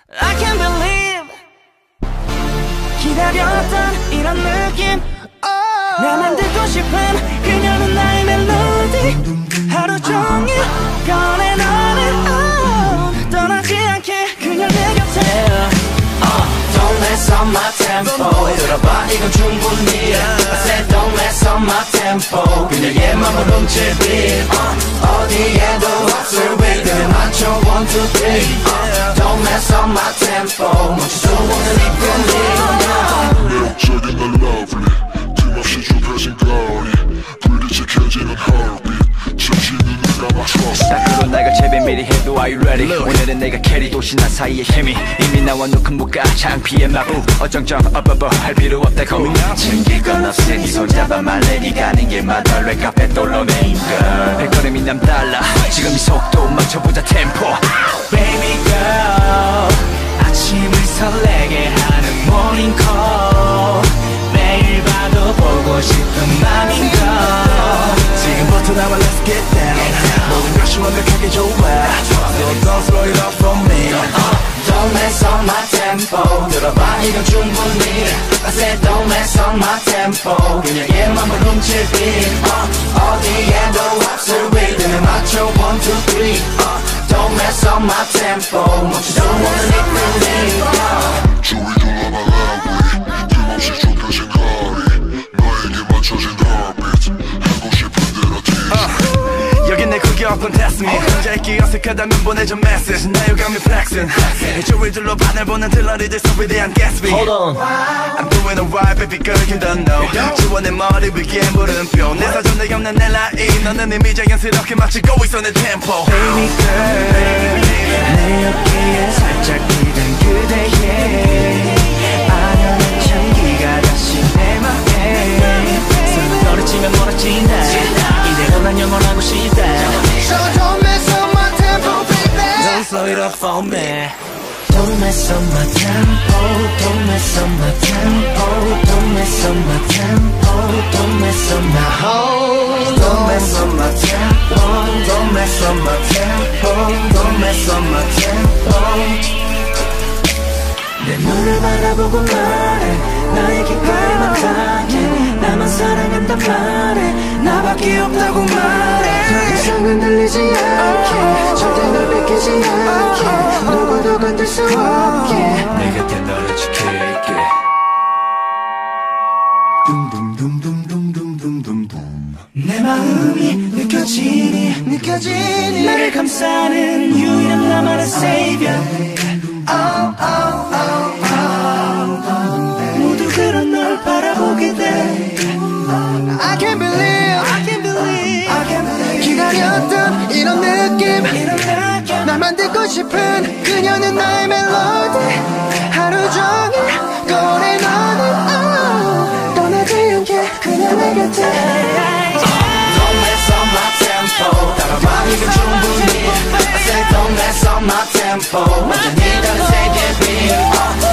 I can't believe 기다렸던 이런 느낌 나만 듣고 싶은 그녀는 나의 멜로디 하루 종일 꺼내 너는 떠나지 않게 그녀 내 곁에 Don't mess up my tempo 들어봐 이건 충분히 I said don't mess up my tempo 그녀의 맘을 훔칠 beat 어디에도 없을 rhythm 맞춰 1, 2, 3 Don't mess up my tempo 멈출 수 없는 이 분위기 매력적인 날 lovely 틈없이 좁혀진 거리 불빛이 켜지는 heartbeat 잠시 눈을 감아 trust 딱 그런 날 같이 미리 해도 Are you ready 오늘은 내가 캐리 도시나 사이의 힘이 이미 나와 놓은 무가 창피의 마부 어정쩡 할 필요 없다 고민 챙길 건 없으니 네 손잡아 말래 네 가는 길마다 랩카페 돌로네 girl 발걸음이 남달라 지금 이 속도 맞춰보자 템포 Baby girl 아침을 설레게 하는 morning call 매일 봐도 보고 싶은 맘인걸 지금부터 나와 let's get down 모든 것이 완벽하게 좋아 So don't slow it up for me Don't mess up my tempo 들어봐 이건 충분히 I said don't mess up my tempo 그녀의 맘을 훔칠 beat 어디에도 없을 rhythm에 맞춰 1, 2, 3 Don't mess up my tempo 멈출 수 없는 이 분위기 주위 둘러봐 lovely 틈없이 좁혀진 거리 너에게 맞춰진 heartbeat 하고 싶은 대로 tease 여긴 내 구경권 test me 혼자 있기 어색하다면 보내줘 message 나 유감이 flexing 주위 둘러봐 날 보는 들러리들 속에 대한 Gatsby Hold on I'm doing alright baby girl you don't know 지워 내 머리 위에 물음표 내 사전에 없는 내 라인 너는 이미 자연스럽게 맞추고 있어 내 tempo Baby girl 내 어깨에 살짝 기댄 그대의 아련한 향기가 다시 내 맘에 서로치면 멀어진다 이대로 난 영원하고 싶다 So don't mess up my tempo baby Don't slow it up for me Don't mess up my tempo Don't mess up my tempo Don't mess up my tempo Don't mess up my whole Don't mess up my tempo Don't mess up my tempo Don't mess up my tempo 내 눈을 바라보고 말해 나에게 갈망하게 나만 사랑한단 말해 나밖에 없다고 말해 더 이상은 들리지 않게 절대 널 뺏기지 않게 누구도 건들 수 없게 내 곁에 너를 지킬게 내 마음이 느껴지니 나를 감싸는 유일한 나만의 savior 모두 그런 널 바라보게 돼 I can't believe 기다렸던 이런 느낌 나만 듣고 싶은 그녀는 나의 멜로디 하루 종일 꺼내 너는 떠나지 않게 그냥 내 곁에 Don't mess up my tempo 따라와 이건 충분히 I said don't mess up my tempo 완전히 다른 세계 beat